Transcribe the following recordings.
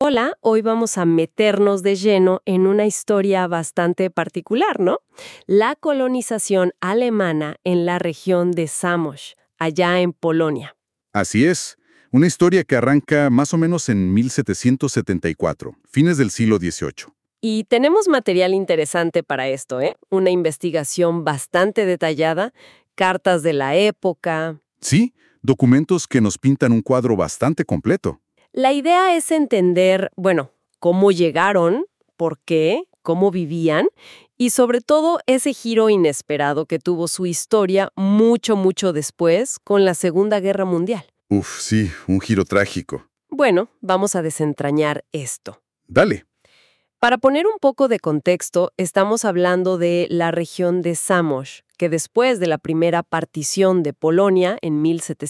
Hola, hoy vamos a meternos de lleno en una historia bastante particular, ¿no? La colonización alemana en la región de Zamość, allá en Polonia. Así es, una historia que arranca más o menos en 1774, fines del siglo XVIII. Y tenemos material interesante para esto, ¿eh? Una investigación bastante detallada, cartas de la época. Sí, documentos que nos pintan un cuadro bastante completo. La idea es entender, bueno, cómo llegaron, por qué, cómo vivían y sobre todo ese giro inesperado que tuvo su historia mucho después con la Segunda Guerra Mundial. Uf, sí, un giro trágico. Bueno, vamos a desentrañar esto. Dale. Para poner un poco de contexto, estamos hablando de la región de Zamość, que después de la primera partición de Polonia en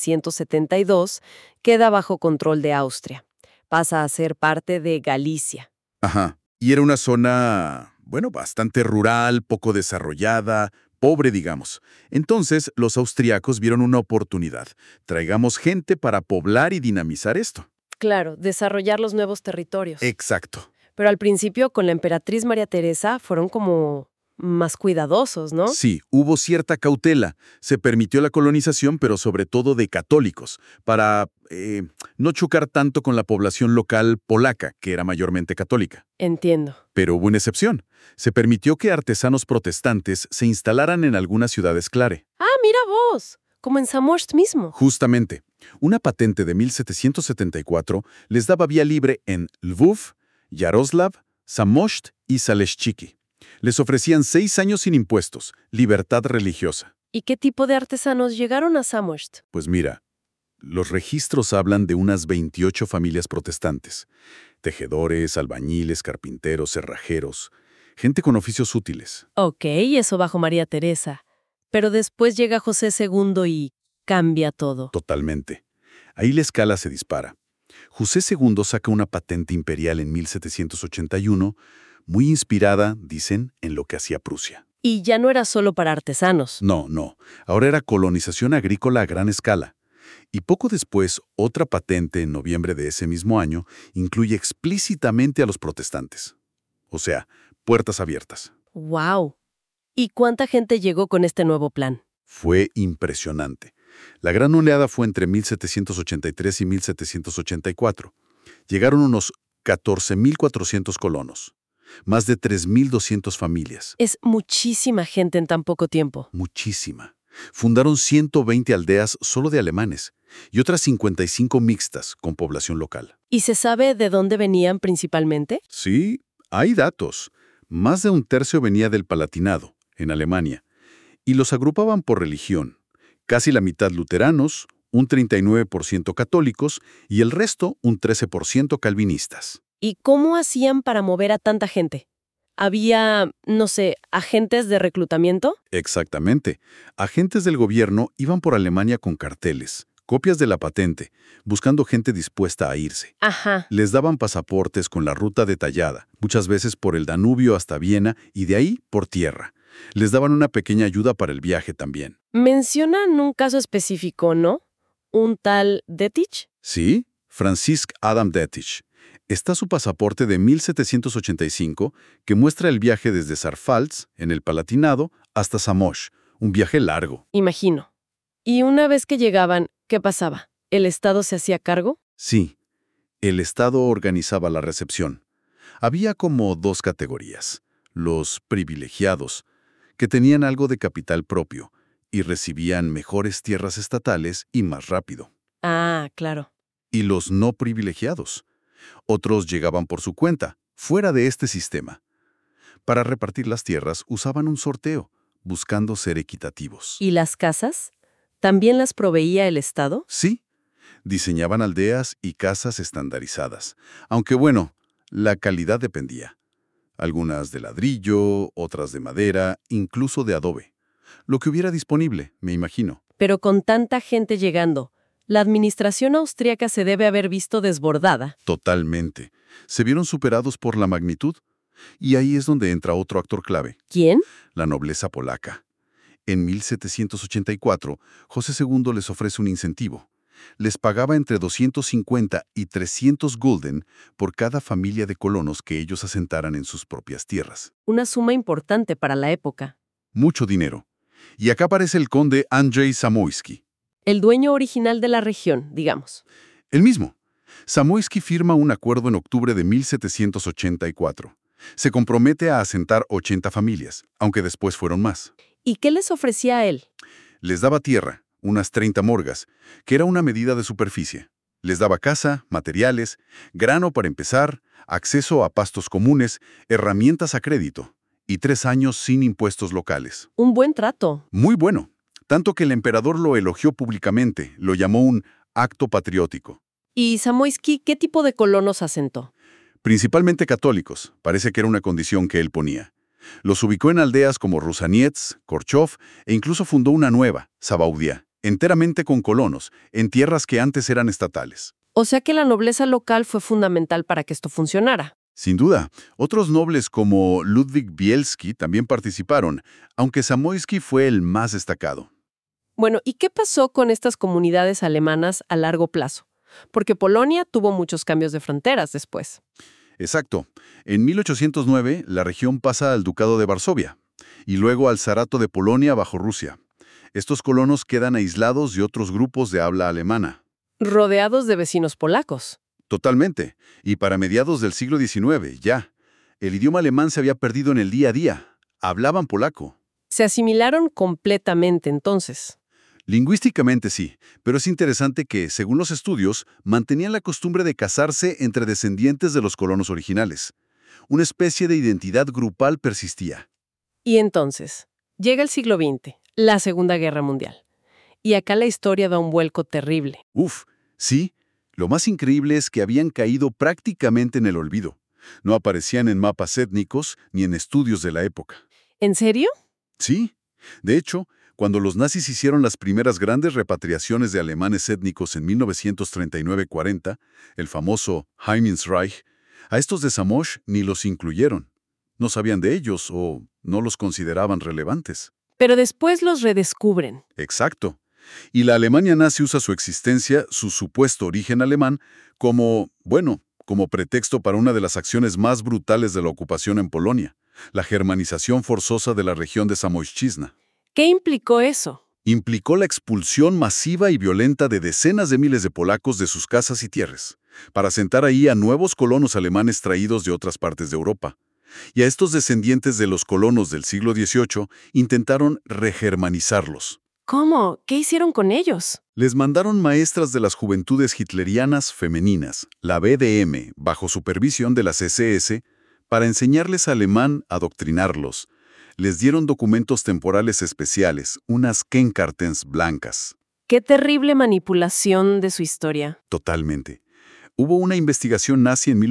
1772 queda bajo control de Austria. Pasa a ser parte de Galicia. Ajá. Y era una zona, bueno, bastante rural, poco desarrollada, pobre, digamos. Entonces, los austriacos vieron una oportunidad. Traigamos gente para poblar y dinamizar esto. Claro, desarrollar los nuevos territorios. Exacto. Pero al principio con la emperatriz María Teresa fueron como más cuidadosos, ¿no? Sí, hubo cierta cautela. Se permitió la colonización, pero sobre todo de católicos, para no chocar tanto con la población local polaca, que era mayormente católica. Entiendo. Pero hubo una excepción. Se permitió que artesanos protestantes se instalaran en algunas ciudades clave. Ah, mira vos, como en Zamość mismo. Justamente, una patente de 1774 les daba vía libre en Lwów, Yaroslav, Zamość y Zaleśniki. Les ofrecían 6 años sin impuestos, libertad religiosa. ¿Y qué tipo de artesanos llegaron a Zamość? Pues mira, los registros hablan de unas 28 familias protestantes. Tejedores, albañiles, carpinteros, cerrajeros, gente con oficios útiles. Ok, eso bajo María Teresa. Pero después llega José II y cambia todo. Totalmente. Ahí la escala se dispara. José II saca una patente imperial en 1781, muy inspirada, dicen, en lo que hacía Prusia. Y ya no era solo para artesanos. No. Ahora era colonización agrícola a gran escala. Y poco después, otra patente en noviembre de ese mismo año incluye explícitamente a los protestantes. O sea, puertas abiertas. ¡Wow! ¿Y cuánta gente llegó con este nuevo plan? Fue impresionante. La gran oleada fue entre 1783 y 1784. Llegaron unos 14.400 colonos, más de 3.200 familias. Es muchísima gente en tan poco tiempo. Muchísima. Fundaron 120 aldeas solo de alemanes y otras 55 mixtas con población local. ¿Y se sabe de dónde venían principalmente? Sí, hay datos. Más de un tercio venía del Palatinado, en Alemania, y los agrupaban por religión. Casi la mitad luteranos, un 39% católicos y el resto un 13% calvinistas. ¿Y cómo hacían para mover a tanta gente? ¿Había, no sé, agentes de reclutamiento? Exactamente. Agentes del gobierno iban por Alemania con carteles, copias de la patente, buscando gente dispuesta a irse. Ajá. Les daban pasaportes con la ruta detallada, muchas veces por el Danubio hasta Viena y de ahí por tierra. Les daban una pequeña ayuda para el viaje también. Mencionan un caso específico, ¿no? ¿Un tal Detich? Sí, Franzisk Adam Detich. Está su pasaporte de 1785 que muestra el viaje desde Sarpfalz, en el Palatinado, hasta Zamość, un viaje largo. Imagino. Y una vez que llegaban, ¿qué pasaba? ¿El Estado se hacía cargo? Sí, el Estado organizaba la recepción. Había como 2 categorías. Los privilegiados, que tenían algo de capital propio y recibían mejores tierras estatales y más rápido. Ah, claro. Y los no privilegiados. Otros llegaban por su cuenta, fuera de este sistema. Para repartir las tierras usaban un sorteo, buscando ser equitativos. ¿Y las casas? ¿También las proveía el Estado? Sí, diseñaban aldeas y casas estandarizadas, aunque bueno, la calidad dependía. Algunas de ladrillo, otras de madera, incluso de adobe. Lo que hubiera disponible, me imagino. Pero con tanta gente llegando, la administración austríaca se debe haber visto desbordada. Totalmente. Se vieron superados por la magnitud. Y ahí es donde entra otro actor clave. ¿Quién? La nobleza polaca. En 1784, José II les ofrece un incentivo. les pagaba entre 250 y 300 gulden por cada familia de colonos que ellos asentaran en sus propias tierras. Una suma importante para la época. Mucho dinero. Y acá aparece el conde Andrzej Zamoyski. El dueño original de la región, digamos. El mismo. Zamoyski firma un acuerdo en octubre de 1784. Se compromete a asentar 80 familias, aunque después fueron más. ¿Y qué les ofrecía a él? Les daba tierra, unas 30 morgas, que era una medida de superficie. Les daba casa, materiales, grano para empezar, acceso a pastos comunes, herramientas a crédito, y 3 años sin impuestos locales. Un buen trato. Muy bueno, tanto que el emperador lo elogió públicamente, lo llamó un acto patriótico. ¿Y Zamoyski qué tipo de colonos asentó? Principalmente católicos, parece que era una condición que él ponía. Los ubicó en aldeas como Rusaniets, Korchov e incluso fundó una nueva, Sabaudia, enteramente con colonos, en tierras que antes eran estatales. O sea que la nobleza local fue fundamental para que esto funcionara. Sin duda, otros nobles como Ludwig Bielski también participaron, aunque Zamoyski fue el más destacado. Bueno, ¿y qué pasó con estas comunidades alemanas a largo plazo? Porque Polonia tuvo muchos cambios de fronteras después. Exacto. En 1809, la región pasa al Ducado de Varsovia y luego al Zarato de Polonia bajo Rusia. Estos colonos quedan aislados de otros grupos de habla alemana. Rodeados de vecinos polacos. Totalmente. Y para mediados del siglo XIX, ya. El idioma alemán se había perdido en el día a día. Hablaban polaco. Se asimilaron completamente entonces. Lingüísticamente sí, pero es interesante que, según los estudios, mantenían la costumbre de casarse entre descendientes de los colonos originales. Una especie de identidad grupal persistía. Y entonces, llega el siglo XX, la Segunda Guerra Mundial. Y acá la historia da un vuelco terrible. Uf, sí. Lo más increíble es que habían caído prácticamente en el olvido. No aparecían en mapas étnicos ni en estudios de la época. ¿En serio? Sí. De hecho, cuando los nazis hicieron las primeras grandes repatriaciones de alemanes étnicos en 1939-40, el famoso Heimensreich, a estos de Zamość ni los incluyeron. No sabían de ellos o no los consideraban relevantes. Pero después los redescubren. Exacto. Y la Alemania nazi usa su existencia, su supuesto origen alemán, como pretexto para una de las acciones más brutales de la ocupación en Polonia, la germanización forzosa de la región de Zamośćczyzna. ¿Qué implicó eso? Implicó la expulsión masiva y violenta de decenas de miles de polacos de sus casas y tierras, para asentar ahí a nuevos colonos alemanes traídos de otras partes de Europa. Y a estos descendientes de los colonos del siglo XVIII intentaron regermanizarlos. ¿Cómo? ¿Qué hicieron con ellos? Les mandaron maestras de las juventudes hitlerianas femeninas, la BDM, bajo supervisión de las SS, para enseñarles alemán, adoctrinarlos. Les dieron documentos temporales especiales, unas Kennkartens blancas. Qué terrible manipulación de su historia. Totalmente. Hubo una investigación nazi en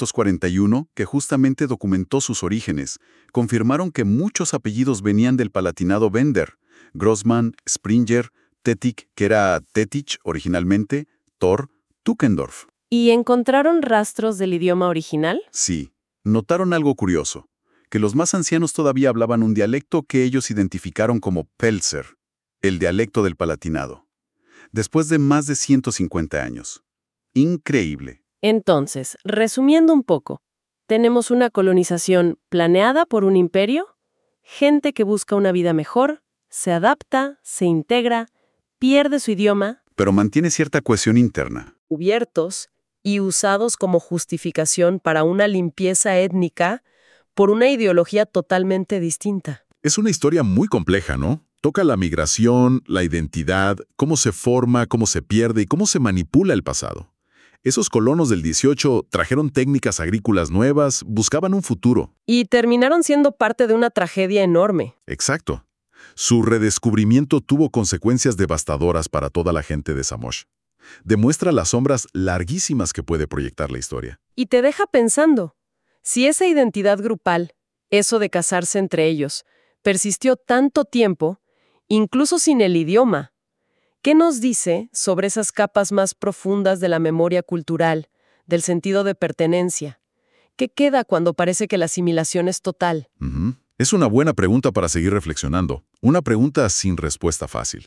1941 que justamente documentó sus orígenes. Confirmaron que muchos apellidos venían del palatinado Bender. Grossmann, Springer, Tettich, que era Tettich originalmente, Thor, Tuckendorf. ¿Y encontraron rastros del idioma original? Sí. Notaron algo curioso, que los más ancianos todavía hablaban un dialecto que ellos identificaron como Pelzer, el dialecto del Palatinado, después de más de 150 años. Increíble. Entonces, resumiendo un poco, tenemos una colonización planeada por un imperio, gente que busca una vida mejor, se adapta, se integra, pierde su idioma, Pero mantiene cierta cohesión interna. cubiertos y usados como justificación para una limpieza étnica por una ideología totalmente distinta. Es una historia muy compleja, ¿no? Toca la migración, la identidad, cómo se forma, cómo se pierde y cómo se manipula el pasado. Esos colonos del 18 trajeron técnicas agrícolas nuevas, buscaban un futuro. Y terminaron siendo parte de una tragedia enorme. Exacto. Su redescubrimiento tuvo consecuencias devastadoras para toda la gente de Zamość. Demuestra las sombras larguísimas que puede proyectar la historia. Y te deja pensando, si esa identidad grupal, eso de casarse entre ellos, persistió tanto tiempo, incluso sin el idioma, ¿qué nos dice sobre esas capas más profundas de la memoria cultural, del sentido de pertenencia? ¿Qué queda cuando parece que la asimilación es total? Es una buena pregunta para seguir reflexionando. Una pregunta sin respuesta fácil.